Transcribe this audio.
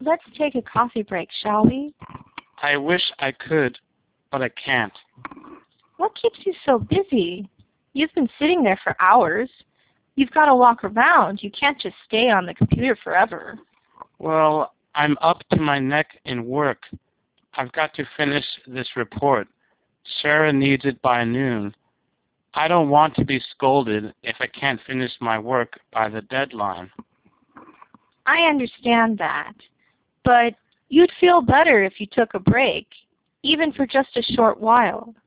Let's take a coffee break, shall we? I wish I could, but I can't. What keeps you so busy? You've been sitting there for hours. You've got to walk around. You can't just stay on the computer forever. Well, I'm up to my neck in work. I've got to finish this report. Sarah needs it by noon. I don't want to be scolded if I can't finish my work by the deadline. I understand that. But you'd feel better if you took a break, even for just a short while.